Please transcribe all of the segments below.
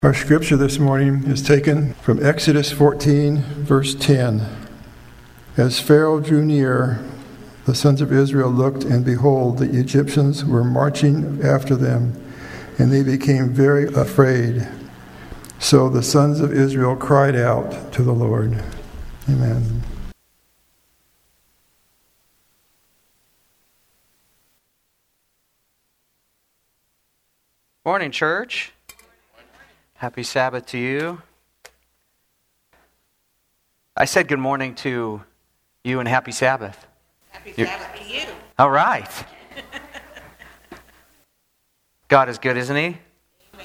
Our scripture this morning is taken from Exodus 14, verse 10. As Pharaoh drew near, the sons of Israel looked, and behold, the Egyptians were marching after them, and they became very afraid. So the sons of Israel cried out to the Lord. Amen. Morning, church. Happy Sabbath to you. I said good morning to you and happy Sabbath. Happy Sabbath to you. All right. God is good, isn't He? Amen.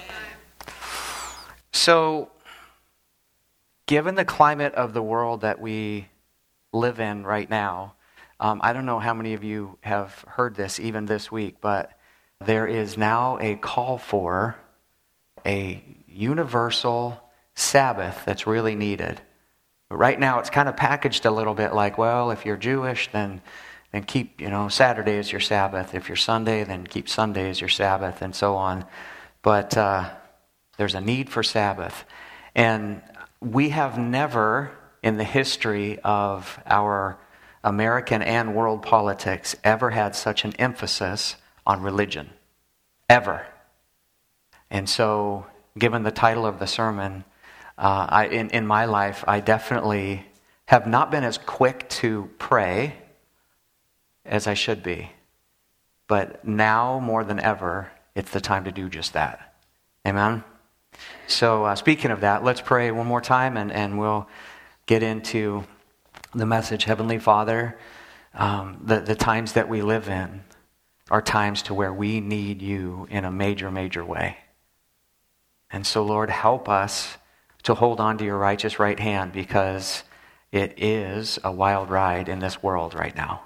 So, given the climate of the world that we live in right now, I don't know how many of you have heard this even this week, but there is now a call for a universal Sabbath that's really needed. But right now it's kind of packaged a little bit like, well, if you're Jewish, then keep, Saturday as your Sabbath. If you're Sunday, then keep Sunday as your Sabbath, and so on. But there's a need for Sabbath. And we have never, in the history of our American and world politics, ever had such an emphasis on religion. Ever. And so, given the title of the sermon, in my life, I definitely have not been as quick to pray as I should be. But now, more than ever, it's the time to do just that. Amen? So, speaking of that, let's pray one more time, and we'll get into the message. Heavenly Father, the times that we live in are times to where we need you in a major, major way. And so, Lord, help us to hold on to your righteous right hand, because it is a wild ride in this world right now.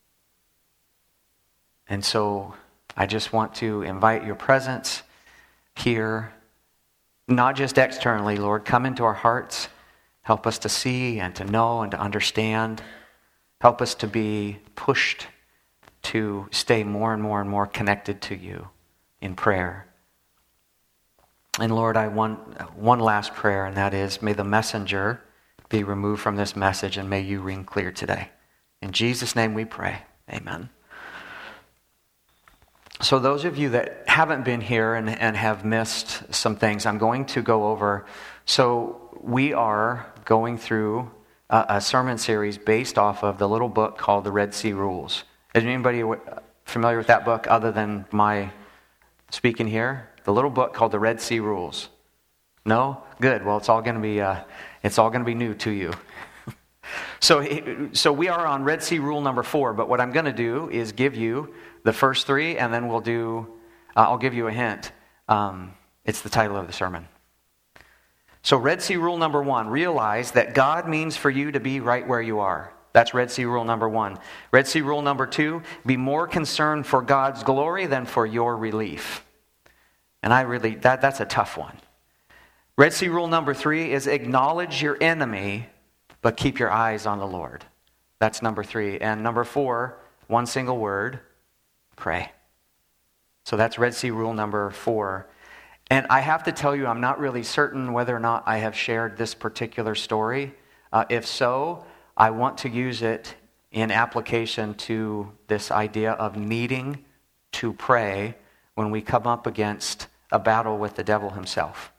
And so I just want to invite your presence here, not just externally, Lord. Come into our hearts. Help us to see and to know and to understand. Help us to be pushed to stay more and more and more connected to you in prayer. And Lord, I want one last prayer, and that is, may the messenger be removed from this message, and may you ring clear today. In Jesus' name we pray. Amen. So those of you that haven't been here and have missed some things, I'm going to go over. So we are going through a sermon series based off of the little book called The Red Sea Rules. Is anybody familiar with that book other than my speaking here? The little book called The Red Sea Rules. No? Good. Well, it's all going to be new to you. So we are on Red Sea Rule number 4. But what I'm going to do is give you the first 3, and then I'll give you a hint. It's the title of the sermon. So Red Sea Rule number 1: realize that God means for you to be right where you are. That's Red Sea Rule number 1. Red Sea Rule number 2: be more concerned for God's glory than for your relief. And that's a tough one. Red Sea Rule number 3 is acknowledge your enemy, but keep your eyes on the Lord. That's number 3. And number 4, one single word: pray. So that's Red Sea Rule number 4. And I have to tell you, I'm not really certain whether or not I have shared this particular story. If so, I want to use it in application to this idea of needing to pray when we come up against a battle with the devil himself.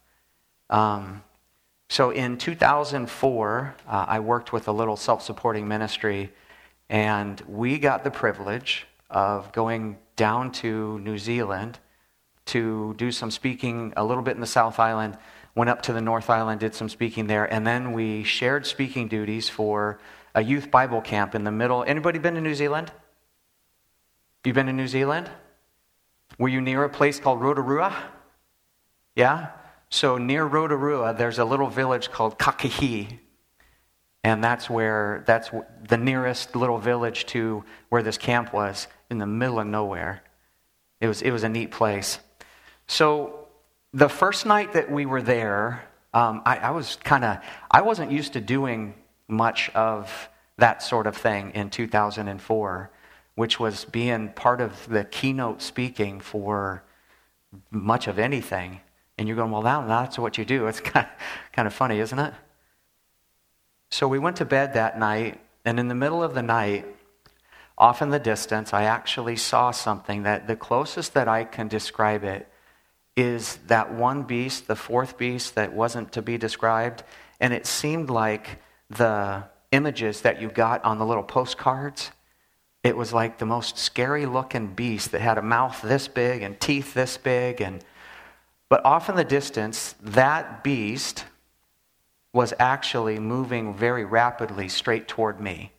So in 2004, I worked with a little self-supporting ministry, and we got the privilege of going down to New Zealand to do some speaking a little bit in the South Island, went up to the North Island, did some speaking there, and then we shared speaking duties for a youth Bible camp in the middle. Anybody been to New Zealand? You been to New Zealand? Were you near a place called Rotorua? Yeah? So near Rotorua, there's a little village called Kakahi. And that's the nearest little village to where this camp was, in the middle of nowhere. It was a neat place. So the first night that we were there, I wasn't used to doing much of that sort of thing in 2004, which was being part of the keynote speaking for much of anything And you're going, well, now that's what you do. It's kind of funny, isn't it? So we went to bed that night, and in the middle of the night, off in the distance, I actually saw something that the closest that I can describe it is that one beast, the fourth beast that wasn't to be described, and it seemed like the images that you got on the little postcards. It was like the most scary looking beast that had a mouth this big and teeth this big. But off in the distance, that beast was actually moving very rapidly straight toward me.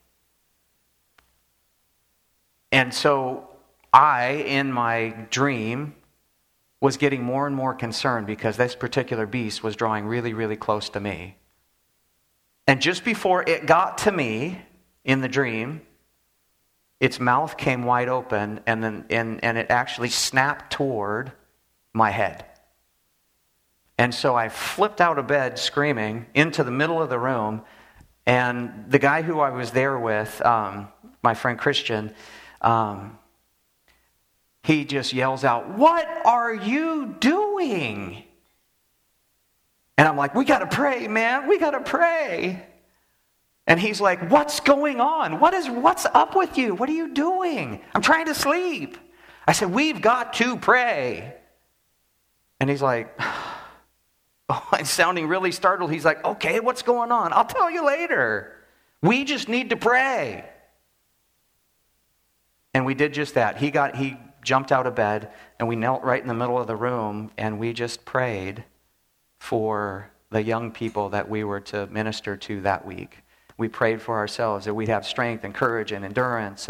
And so I, in my dream, was getting more and more concerned because this particular beast was drawing really, really close to me. And just before it got to me in the dream, its mouth came wide open and it actually snapped toward my head. And so I flipped out of bed screaming into the middle of the room, and the guy who I was there with, my friend Christian, he just yells out, "What are you doing?" And I'm like, "We got to pray, man. We got to pray." And he's like, "What's going on? What's up with you? What are you doing?" "I'm trying to sleep." I said, "We've got to pray." And he's like, oh, I'm sounding really startled. He's like, "Okay, what's going on? I'll tell you later. We just need to pray." And we did just that. He jumped out of bed, and we knelt right in the middle of the room, and we just prayed for the young people that we were to minister to that week. We prayed for ourselves that we'd have strength and courage and endurance.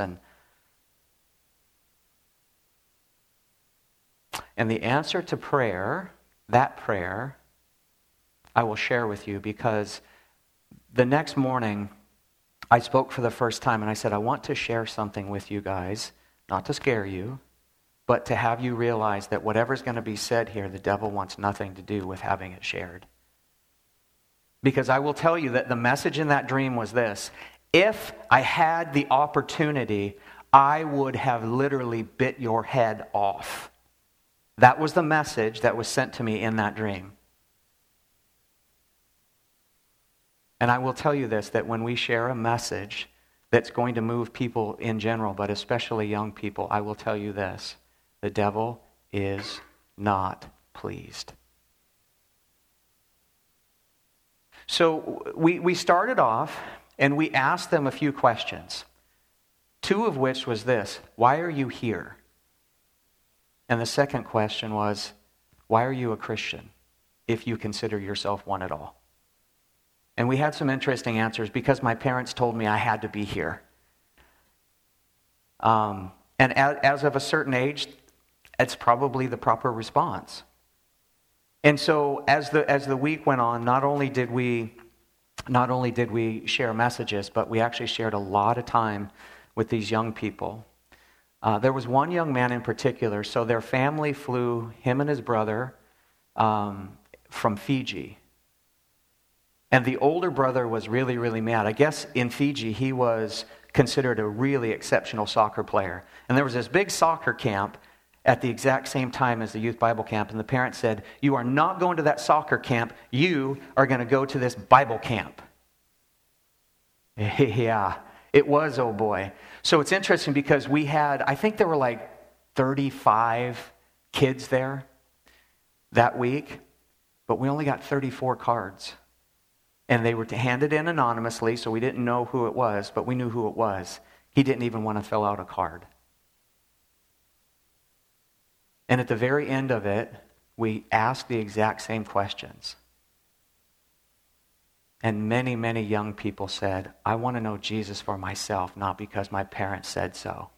And the answer to prayer, that prayer, I will share with you, because the next morning I spoke for the first time and I said, I want to share something with you guys, not to scare you, but to have you realize that whatever's going to be said here, the devil wants nothing to do with having it shared. Because I will tell you that the message in that dream was this: if I had the opportunity, I would have literally bit your head off. That was the message that was sent to me in that dream. And I will tell you this, that when we share a message that's going to move people in general, but especially young people, I will tell you this: the devil is not pleased. So we started off and we asked them a few questions, two of which was this: why are you here? And the second question was, why are you a Christian if you consider yourself one at all? And we had some interesting answers because my parents told me I had to be here. And as of a certain age, it's probably the proper response. And so as the week went on, not only did we share messages, but we actually shared a lot of time with these young people. There was one young man in particular. So their family flew him and his brother from Fiji. And the older brother was really, really mad. I guess in Fiji, he was considered a really exceptional soccer player. And there was this big soccer camp at the exact same time as the youth Bible camp. And the parents said, "You are not going to that soccer camp. You are going to go to this Bible camp." Yeah, it was, oh boy. So it's interesting because we had, I think there were like 35 kids there that week, but we only got 34 cards. And they were handed in anonymously, so we didn't know who it was, but we knew who it was. He didn't even want to fill out a card. And at the very end of it, we asked the exact same questions. And many, many young people said, "I want to know Jesus for myself, not because my parents said so."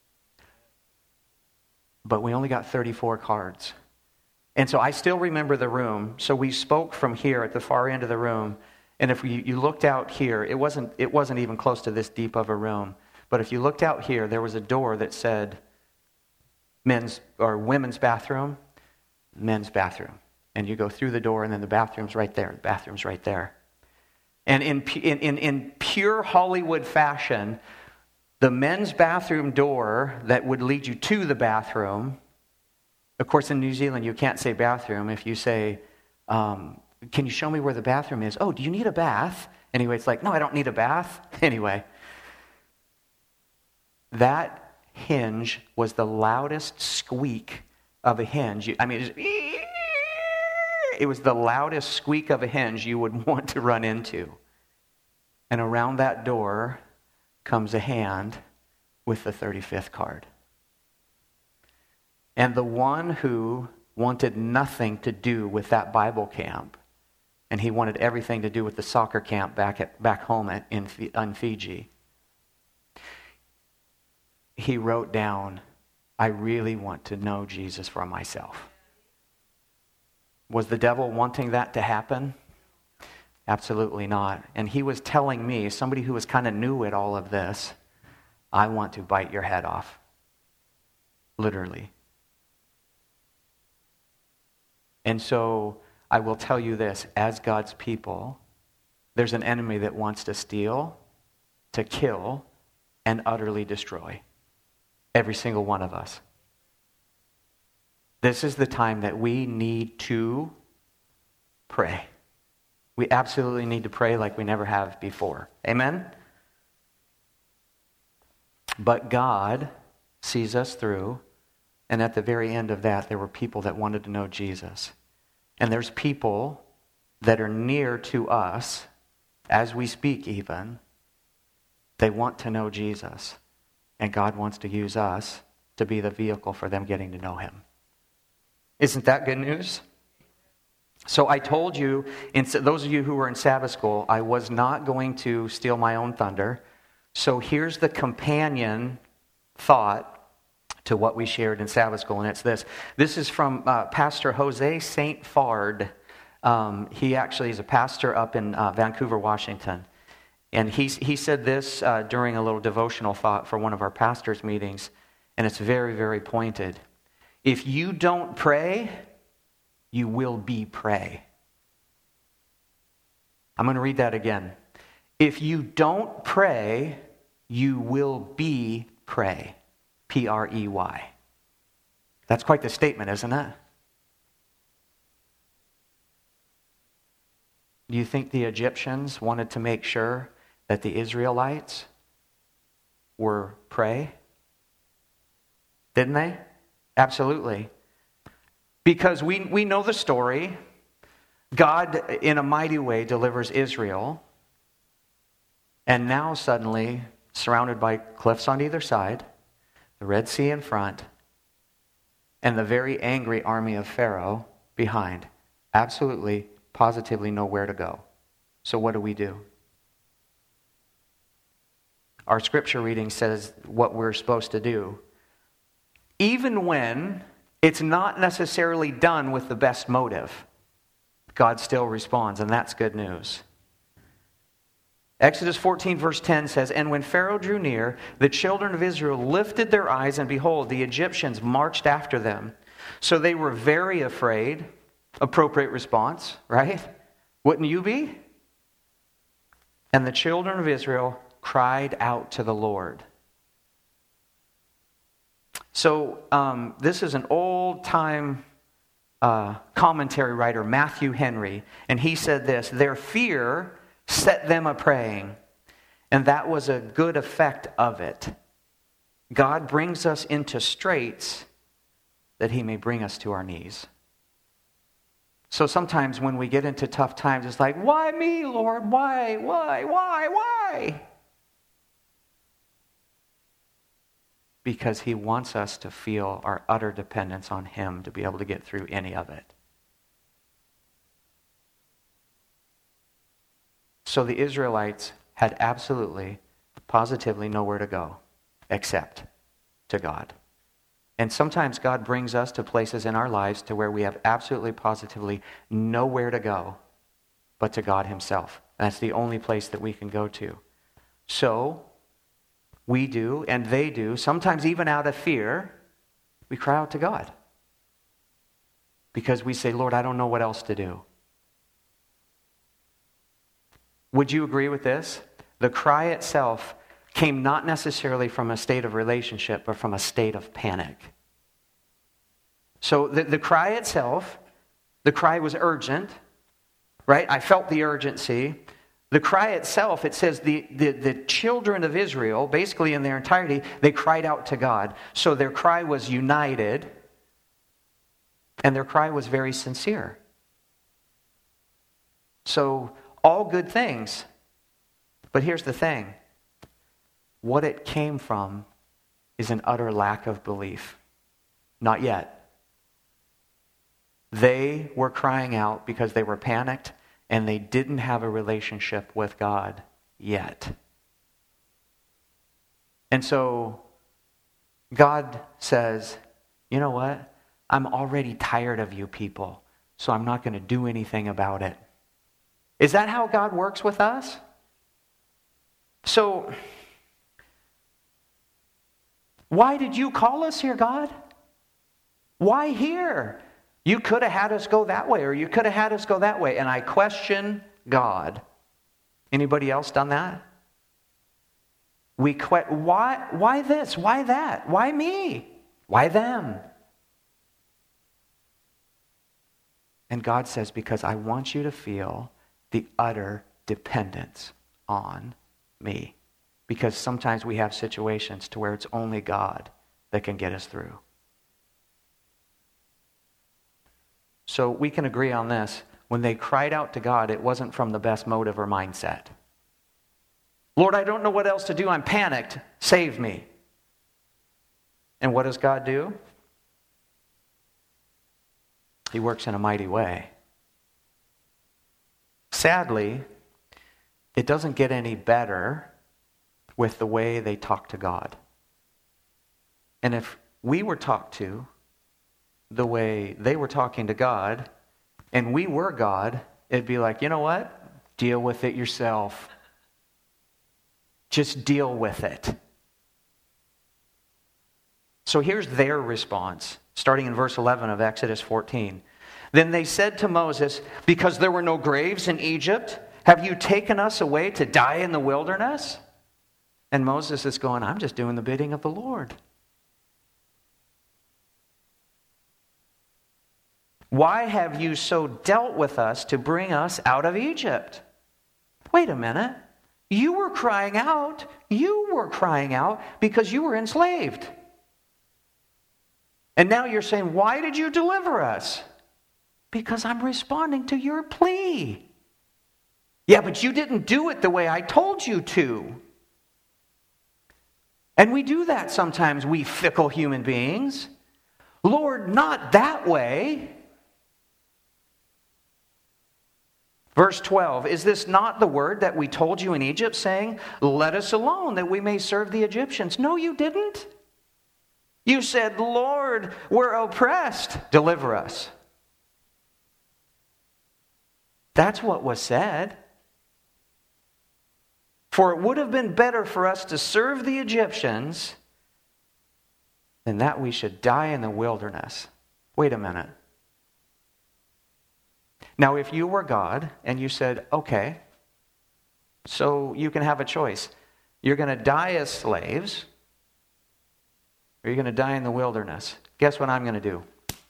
But we only got 34 cards. And so I still remember the room. So we spoke from here at the far end of the room. And if you looked out here, it wasn't even close to this deep of a room. But if you looked out here, there was a door that said men's or women's bathroom, men's bathroom. And you go through the door, and then the bathroom's right there. The bathroom's right there. And in pure Hollywood fashion, the men's bathroom door that would lead you to the bathroom Of course, in New Zealand, you can't say bathroom. If you say, can you show me where the bathroom is? Oh, do you need a bath? Anyway, it's like, no, I don't need a bath. Anyway, that hinge was the loudest squeak of a hinge. It was the loudest squeak of a hinge you would want to run into. And around that door comes a hand with the 35th card. And the one who wanted nothing to do with that Bible camp, and he wanted everything to do with the soccer camp back home in Fiji, he wrote down, I really want to know Jesus for myself. Was the devil wanting that to happen? Absolutely not. And he was telling me, somebody who was kind of new at all of this, I want to bite your head off. Literally. And so I will tell you this, as God's people, there's an enemy that wants to steal, to kill, and utterly destroy every single one of us. This is the time that we need to pray. We absolutely need to pray like we never have before. Amen? But God sees us through, and at the very end of that, there were people that wanted to know Jesus. And there's people that are near to us, as we speak even, they want to know Jesus. And God wants to use us to be the vehicle for them getting to know Him. Isn't that good news? So I told you, those of you who were in Sabbath school, I was not going to steal my own thunder. So here's the companion thought to what we shared in Sabbath school, and it's this. This is from Pastor Jose St. Fard. He actually is a pastor up in Vancouver, Washington. And he said this during a little devotional thought for one of our pastors' meetings, and it's very, very pointed. If you don't pray, you will be prey. I'm going to read that again. If you don't pray, you will be prey. P-R-E-Y. That's quite the statement, isn't it? Do you think the Egyptians wanted to make sure that the Israelites were prey? Didn't they? Absolutely. Because we know the story. God, in a mighty way, delivers Israel. And now suddenly, surrounded by cliffs on either side, the Red Sea in front, and the very angry army of Pharaoh behind, absolutely, positively nowhere to go. So what do? Our scripture reading says what we're supposed to do. Even when it's not necessarily done with the best motive, God still responds, and that's good news. Exodus 14 verse 10 says, And when Pharaoh drew near, the children of Israel lifted their eyes, and behold, the Egyptians marched after them. So they were very afraid. Appropriate response, right? Wouldn't you be? And the children of Israel cried out to the Lord. So this is an old-time commentary writer, Matthew Henry, and he said this, Their fear set them a-praying, and that was a good effect of it. God brings us into straits that He may bring us to our knees. So sometimes when we get into tough times, it's like, why me, Lord? Why? Because He wants us to feel our utter dependence on Him to be able to get through any of it. So the Israelites had absolutely, positively nowhere to go except to God. And sometimes God brings us to places in our lives to where we have absolutely, positively nowhere to go but to God Himself. And that's the only place that we can go to. So we do, and they do, sometimes even out of fear, we cry out to God. Because we say, Lord, I don't know what else to do. Would you agree with this? The cry itself came not necessarily from a state of relationship, but from a state of panic. So the cry itself, the cry was urgent, right? I felt the urgency. The cry itself, it says the children of Israel, basically in their entirety, they cried out to God. So their cry was united, and their cry was very sincere. So all good things. But here's the thing. What it came from is an utter lack of belief. Not yet. They were crying out because they were panicked and they didn't have a relationship with God yet. And so God says, you know what? I'm already tired of you people, so I'm not going to do anything about it. Is that how God works with us? So, why did you call us here, God? Why here? You could have had us go that way, or you could have had us go that way. And I question God. Anybody else done that? Why this? Why that? Why me? Why them? And God says, because I want you to feel the utter dependence on me. Because sometimes we have situations to where it's only God that can get us through. So we can agree on this. When they cried out to God, it wasn't from the best motive or mindset. Lord, I don't know what else to do. I'm panicked. Save me. And what does God do? He works in a mighty way. Sadly, it doesn't get any better with the way they talk to God. And if we were talked to the way they were talking to God, and we were God, it'd be like, you know what? Deal with it yourself. Just deal with it. So here's their response, starting in verse 11 of Exodus 14. Then they said to Moses, because there were no graves in Egypt, have you taken us away to die in the wilderness? And Moses is going, I'm just doing the bidding of the Lord. Why have you so dealt with us to bring us out of Egypt? Wait a minute. You were crying out. You were crying out because you were enslaved. And now you're saying, why did you deliver us? Because I'm responding to your plea. Yeah, but you didn't do it the way I told you to. And we do that sometimes, we fickle human beings. Lord, not that way. Verse 12, is this not the word that we told you in Egypt, saying, let us alone that we may serve the Egyptians? No, you didn't. You said, Lord, we're oppressed. Deliver us. That's what was said. For it would have been better for us to serve the Egyptians than that we should die in the wilderness. Wait a minute. Now, if you were God and you said, okay, so you can have a choice. You're going to die as slaves, or you're going to die in the wilderness. Guess what I'm going to do?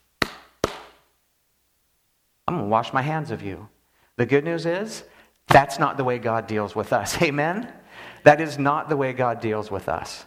I'm going to wash my hands of you. The good news is, that's not the way God deals with us. Amen? That is not the way God deals with us.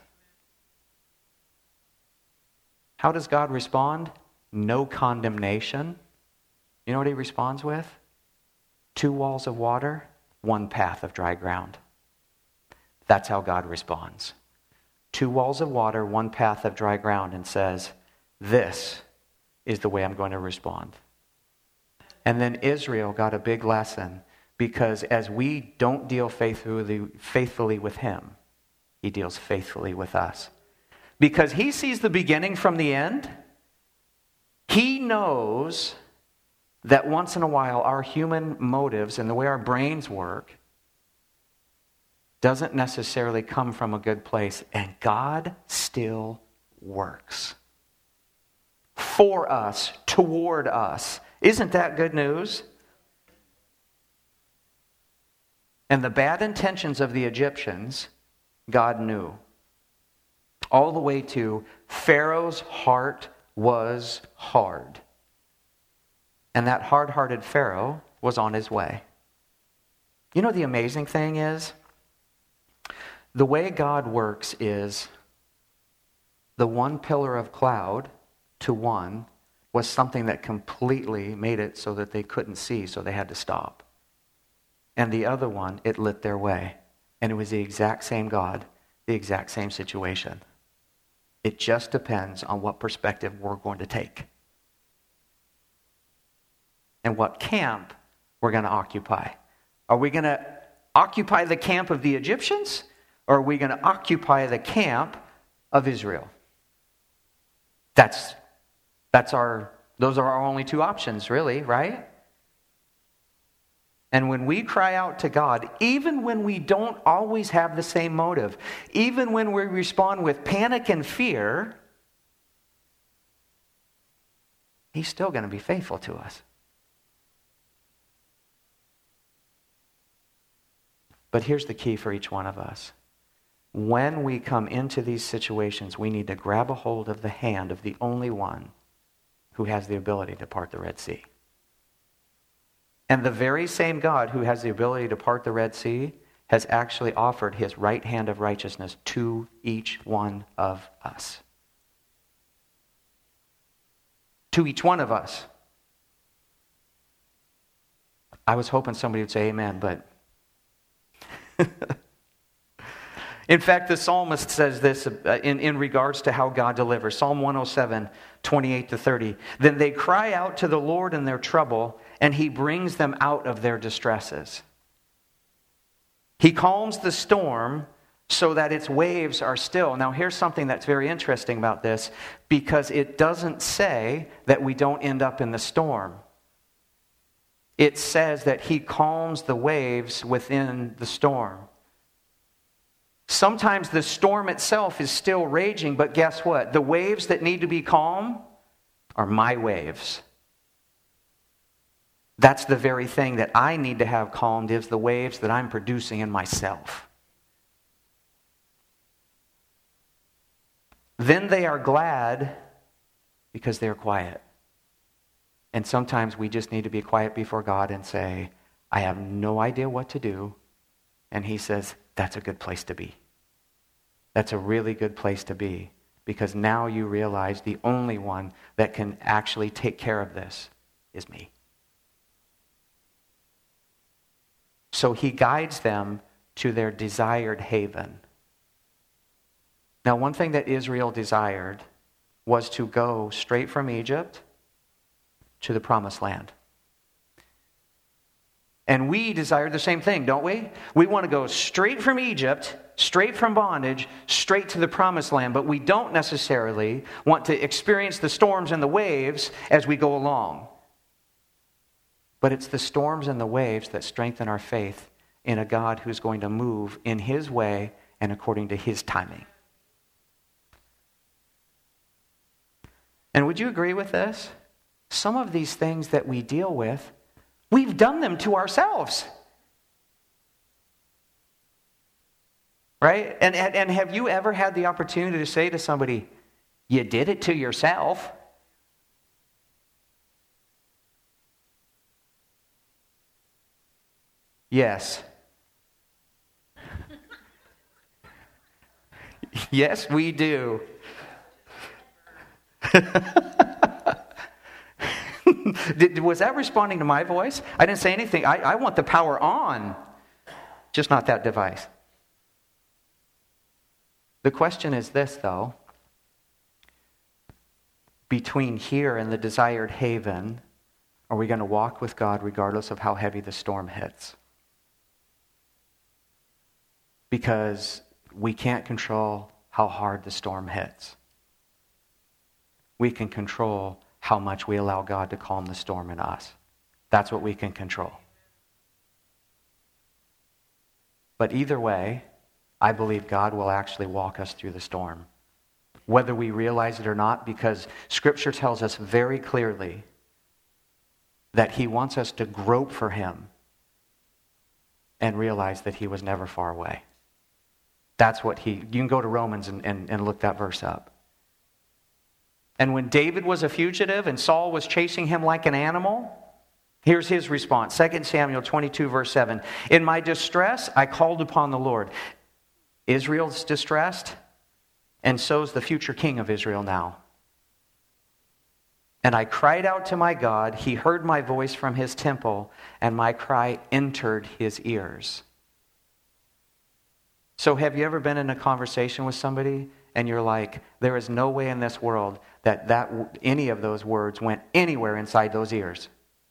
How does God respond? No condemnation. You know what he responds with? 2 walls of water, 1 path of dry ground. That's how God responds. 2 walls of water, 1 path of dry ground, and says, this is the way I'm going to respond. And then Israel got a big lesson, because as we don't deal faithfully with him, he deals faithfully with us. Because he sees the beginning from the end. He knows that once in a while our human motives and the way our brains work doesn't necessarily come from a good place. And God still works for us, toward us. Isn't that good news? And the bad intentions of the Egyptians, God knew. All the way to Pharaoh's heart was hard. And that hard-hearted Pharaoh was on his way. You know, the amazing thing is, the way God works is the one pillar of cloud to one was something that completely made it so that they couldn't see, so they had to stop. And the other one, it lit their way. And it was the exact same God, the exact same situation. It just depends on what perspective we're going to take. And what camp we're going to occupy. Are we going to occupy the camp of the Egyptians? Or are we going to occupy the camp of Israel? Those are our only two options, really, right? And when we cry out to God, even when we don't always have the same motive, even when we respond with panic and fear, He's still going to be faithful to us. But here's the key for each one of us. When we come into these situations, we need to grab a hold of the hand of the only one who has the ability to part the Red Sea. And the very same God who has the ability to part the Red Sea has actually offered His right hand of righteousness to each one of us. To each one of us. I was hoping somebody would say amen, but in fact, the psalmist says this in regards to how God delivers. Psalm 107, 28-30. Then they cry out to the Lord in their trouble, and He brings them out of their distresses. He calms the storm so that its waves are still. Now, here's something that's very interesting about this, because it doesn't say that we don't end up in the storm. It says that He calms the waves within the storm. Sometimes the storm itself is still raging, but guess what? The waves that need to be calm are my waves. That's the very thing that I need to have calmed, is the waves that I'm producing in myself. Then they are glad because they're quiet. And sometimes we just need to be quiet before God and say, I have no idea what to do. And He says, that's a good place to be. That's a really good place to be, because now you realize the only one that can actually take care of this is me. So He guides them to their desired haven. Now, one thing that Israel desired was to go straight from Egypt to the promised land. And we desire the same thing, don't we? We want to go straight from Egypt, straight from bondage, straight to the promised land. But we don't necessarily want to experience the storms and the waves as we go along. But it's the storms and the waves that strengthen our faith in a God who's going to move in His way and according to His timing. And would you agree with this? Some of these things that we deal with, we've done them to ourselves. Right? And have you ever had the opportunity to say to somebody, you did it to yourself? Yes. Yes, we do. Was that responding to my voice? I didn't say anything. I want the power on, just not that device. The question is this, though. Between here and the desired haven, are we going to walk with God regardless of how heavy the storm hits? Because we can't control how hard the storm hits. We can control how much we allow God to calm the storm in us. That's what we can control. But either way, I believe God will actually walk us through the storm, whether we realize it or not, because Scripture tells us very clearly that He wants us to grope for Him and realize that He was never far away. That's what you can go to Romans and look that verse up. And when David was a fugitive and Saul was chasing him like an animal, here's his response. 2 Samuel 22, verse 7. In my distress, I called upon the Lord. Israel's distressed, and so's the future king of Israel now. And I cried out to my God. He heard my voice from his temple, and my cry entered his ears. So have you ever been in a conversation with somebody and you're like, there is no way in this world that any of those words went anywhere inside those ears?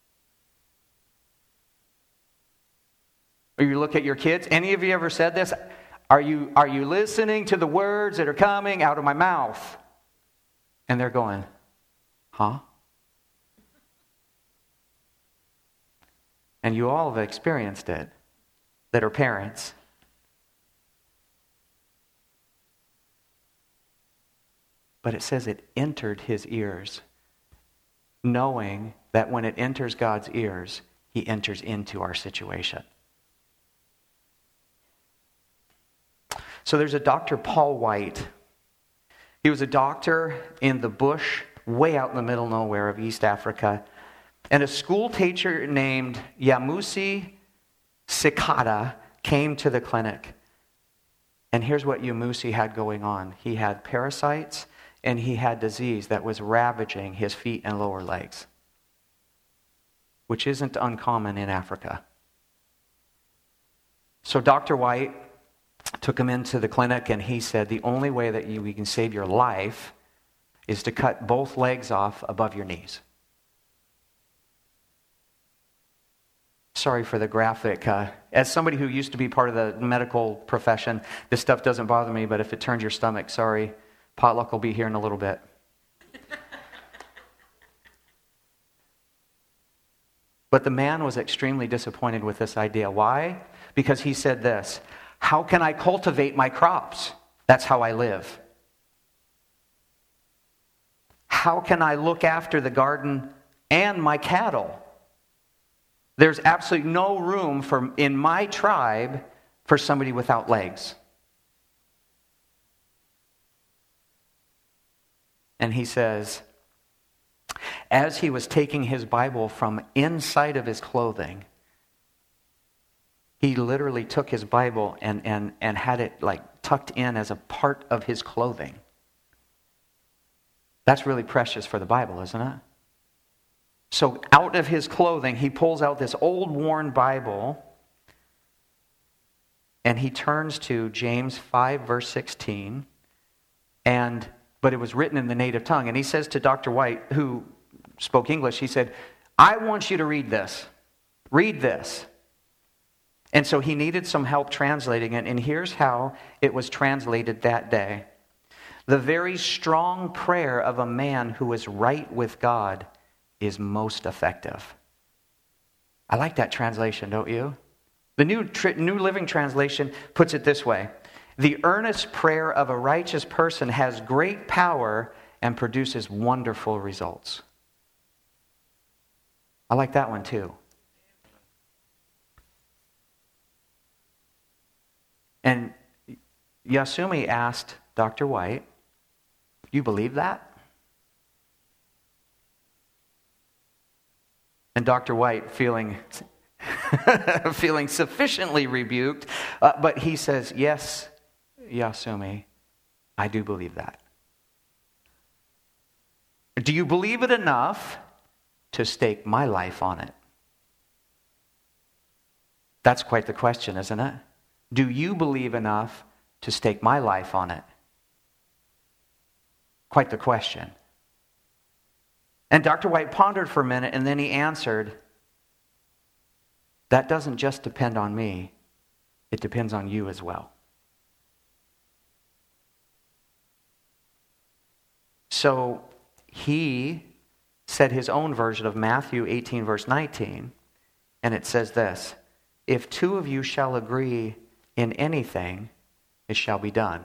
Or you look at your kids. Any of you ever said this? Are you listening to the words that are coming out of my mouth? And they're going, huh? And you all have experienced it that are parents. But it says it entered his ears, knowing that when it enters God's ears, he enters into our situation. So there's a Dr. Paul White. He was a doctor in the bush, way out in the middle of nowhere of East Africa. And a school teacher named Yamusi Sikata came to the clinic. And here's what Yamusi had going on. He had parasites and he had disease that was ravaging his feet and lower legs, which isn't uncommon in Africa. So Dr. White took him into the clinic and he said, the only way that we can save your life is to cut both legs off above your knees. Sorry for the graphic. As somebody who used to be part of the medical profession, this stuff doesn't bother me, but if it turns your stomach, sorry. Potluck will be here in a little bit. But the man was extremely disappointed with this idea. Why? Because he said this, how can I cultivate my crops? That's how I live. How can I look after the garden and my cattle? There's absolutely no room in my tribe for somebody without legs. And he says, as he was taking his Bible from inside of his clothing, he literally took his Bible and had it like tucked in as a part of his clothing. That's really precious for the Bible, isn't it? So out of his clothing, he pulls out this old worn Bible and he turns to James 5, verse 16, but it was written in the native tongue. And he says to Dr. White, who spoke English, he said, I want you to read this. Read this. And so he needed some help translating it. And here's how it was translated that day. The very strong prayer of a man who is right with God is most effective. I like that translation, don't you? The New Living Translation puts it this way. The earnest prayer of a righteous person has great power and produces wonderful results. I like that one too. And Yasumi asked Dr. White, you believe that? And Dr. White, feeling sufficiently rebuked, but he says, yes, Yasumi, I do believe that. Do you believe it enough to stake my life on it? That's quite the question, isn't it? Do you believe enough to stake my life on it? Quite the question. And Dr. White pondered for a minute and then he answered, that doesn't just depend on me, it depends on you as well. So he said his own version of Matthew 18, verse 19, and it says this, if two of you shall agree in anything, it shall be done.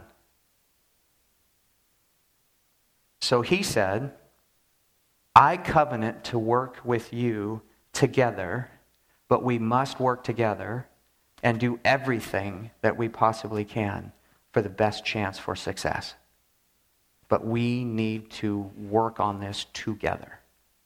So he said, I covenant to work with you together, but we must work together and do everything that we possibly can for the best chance for success. But we need to work on this together.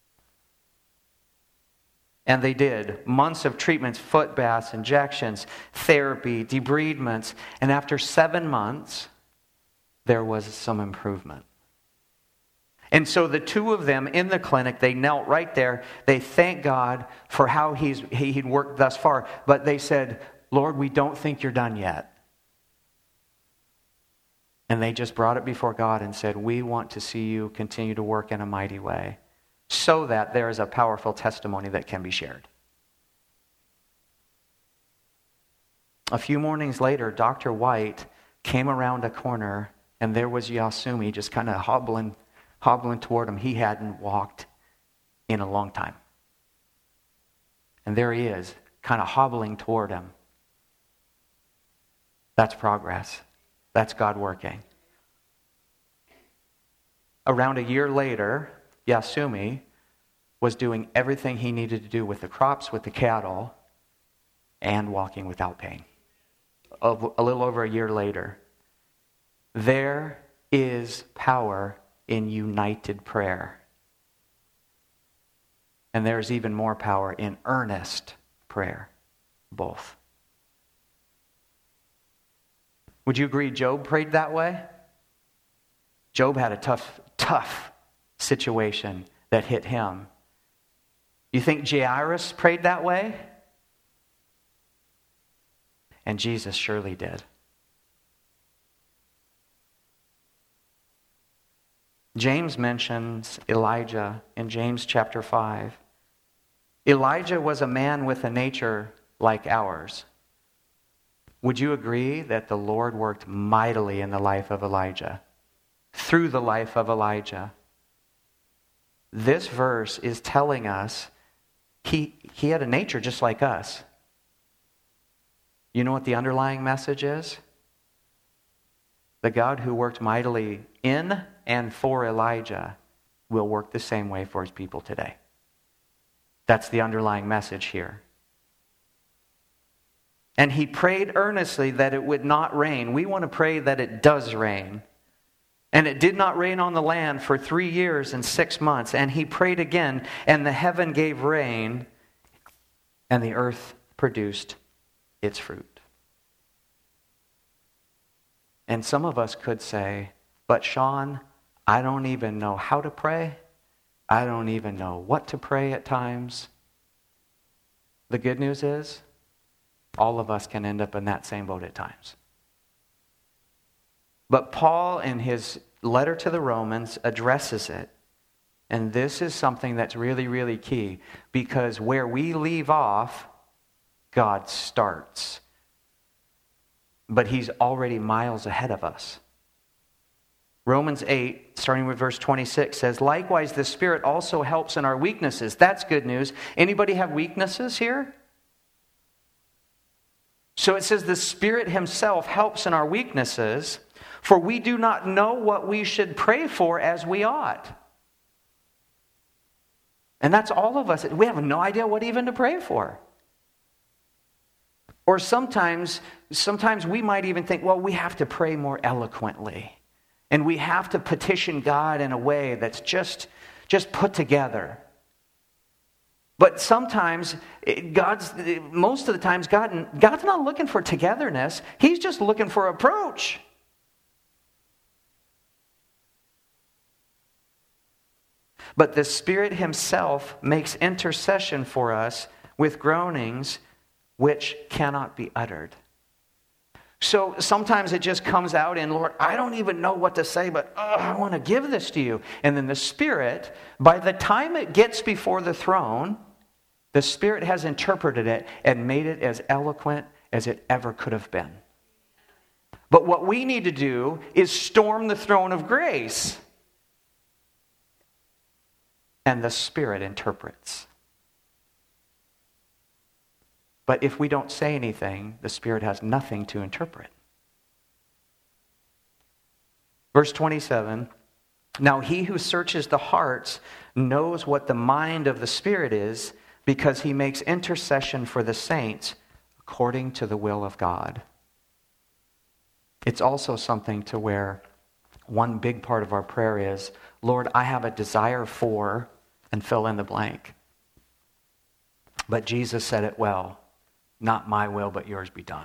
And they did. Months of treatments, foot baths, injections, therapy, debridements. And after 7 months, there was some improvement. And so the two of them in the clinic, they knelt right there. They thanked God for how he'd worked thus far. But they said, Lord, we don't think you're done yet. And they just brought it before God and said, we want to see you continue to work in a mighty way so that there is a powerful testimony that can be shared. A few mornings later, Dr. White came around a corner and there was Yasumi just kind of hobbling toward him. He hadn't walked in a long time. And there he is, kind of hobbling toward him. That's progress. That's God working. Around a year later, Yasumi was doing everything he needed to do with the crops, with the cattle, and walking without pain. A little over a year later. There is power in united prayer. And there's even more power in earnest prayer. Both. Would you agree Job prayed that way? Job had a tough situation that hit him. You think Jairus prayed that way? And Jesus surely did. James mentions Elijah in James chapter 5. Elijah was a man with a nature like ours. Would you agree that the Lord worked mightily in the life of Elijah? Through the life of Elijah. This verse is telling us he had a nature just like us. You know what the underlying message is? The God who worked mightily in and for Elijah will work the same way for his people today. That's the underlying message here. And he prayed earnestly that it would not rain. We want to pray that it does rain. And it did not rain on the land for 3 years and 6 months. And he prayed again, and the heaven gave rain, and the earth produced its fruit. And some of us could say, but Sean, I don't even know how to pray. I don't even know what to pray at times. The good news is, all of us can end up in that same boat at times. But Paul, in his letter to the Romans, addresses it. And this is something that's really, really key. Because where we leave off, God starts. But he's already miles ahead of us. Romans 8, starting with verse 26, says, likewise, the Spirit also helps in our weaknesses. That's good news. Anybody have weaknesses here? So it says the Spirit himself helps in our weaknesses, for we do not know what we should pray for as we ought. And that's all of us. We have no idea what even to pray for. Or sometimes we might even think, well, we have to pray more eloquently. And we have to petition God in a way that's just put together. But sometimes, most of the times, God's not looking for togetherness. He's just looking for approach. But the Spirit himself makes intercession for us with groanings which cannot be uttered. So sometimes it just comes out in, Lord, I don't even know what to say, but I want to give this to you. And then the Spirit, by the time it gets before the throne, the Spirit has interpreted it and made it as eloquent as it ever could have been. But what we need to do is storm the throne of grace. And the Spirit interprets. But if we don't say anything, the Spirit has nothing to interpret. Verse 27, now he who searches the hearts knows what the mind of the Spirit is, because he makes intercession for the saints according to the will of God. It's also something to where one big part of our prayer is, Lord, I have a desire for, and fill in the blank. But Jesus said it well, not my will, but yours be done.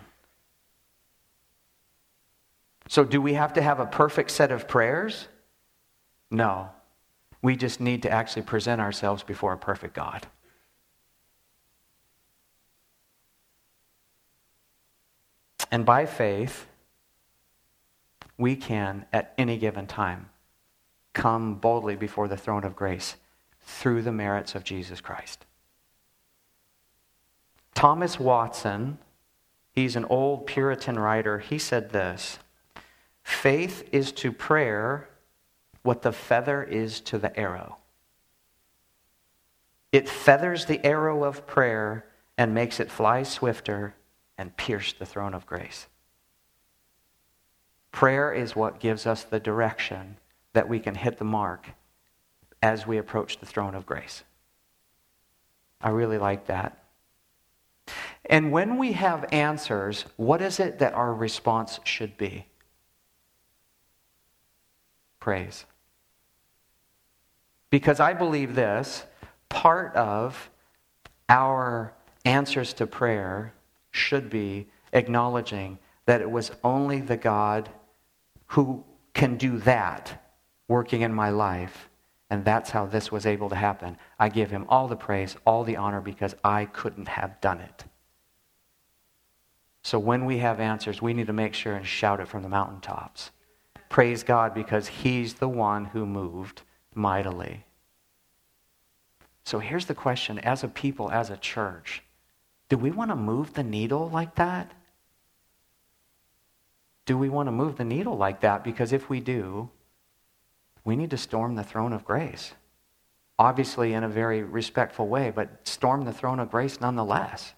So do we have to have a perfect set of prayers? No. We just need to actually present ourselves before a perfect God. And by faith, we can, at any given time, come boldly before the throne of grace through the merits of Jesus Christ. Thomas Watson, he's an old Puritan writer, he said this: faith is to prayer what the feather is to the arrow. It feathers the arrow of prayer and makes it fly swifter and pierce the throne of grace. Prayer is what gives us the direction that we can hit the mark as we approach the throne of grace. I really like that. And when we have answers, what is it that our response should be? Praise. Because I believe this, part of our answers to prayer should be acknowledging that it was only the God who can do that working in my life, and that's how this was able to happen. I give him all the praise, all the honor, because I couldn't have done it. So when we have answers, we need to make sure and shout it from the mountaintops. Praise God, because he's the one who moved mightily. So here's the question, as a people, as a church, do we want to move the needle like that? Do we want to move the needle like that? Because if we do, we need to storm the throne of grace. Obviously in a very respectful way, but storm the throne of grace nonetheless.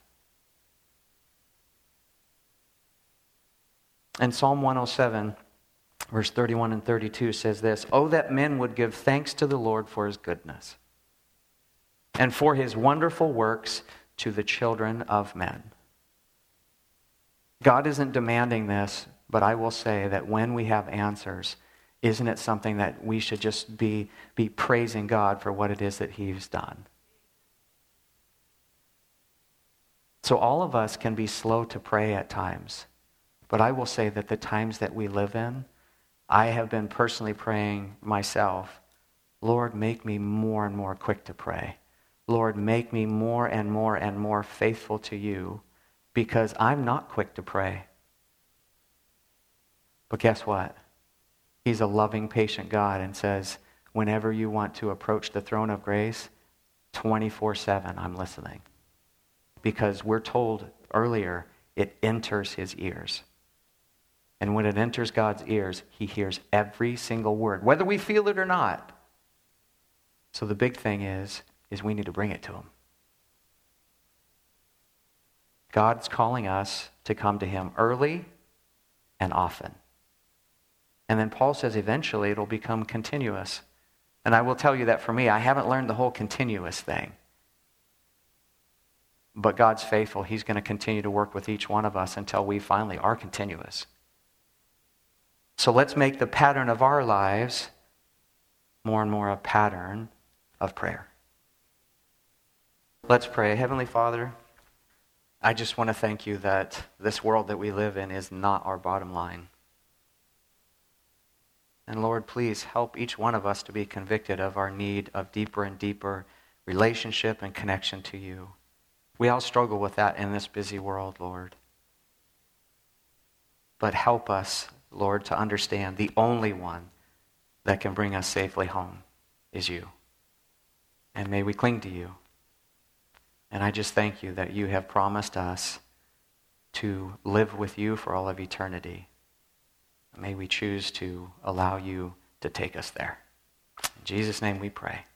And Psalm 107, verse 31 and 32 says this: "Oh, that men would give thanks to the Lord for his goodness, and for his wonderful works to the children of men." God isn't demanding this, but I will say that when we have answers, isn't it something that we should just be praising God for what it is that he's done? So all of us can be slow to pray at times, but I will say that the times that we live in, I have been personally praying myself, Lord, make me more and more quick to pray. Lord, make me more and more and more faithful to you, because I'm not quick to pray. But guess what? He's a loving, patient God and says, whenever you want to approach the throne of grace, 24/7, I'm listening. Because we're told earlier, it enters his ears. And when it enters God's ears, he hears every single word, whether we feel it or not. So the big thing is we need to bring it to him. God's calling us to come to him early and often. And then Paul says eventually it'll become continuous. And I will tell you that for me, I haven't learned the whole continuous thing. But God's faithful. He's going to continue to work with each one of us until we finally are continuous. So let's make the pattern of our lives more and more a pattern of prayer. Let's pray. Heavenly Father, I just want to thank you that this world that we live in is not our bottom line. And Lord, please help each one of us to be convicted of our need of deeper and deeper relationship and connection to you. We all struggle with that in this busy world, Lord. But help us, Lord, to understand the only one that can bring us safely home is you. And may we cling to you. And I just thank you that you have promised us to live with you for all of eternity. May we choose to allow you to take us there. In Jesus' name we pray.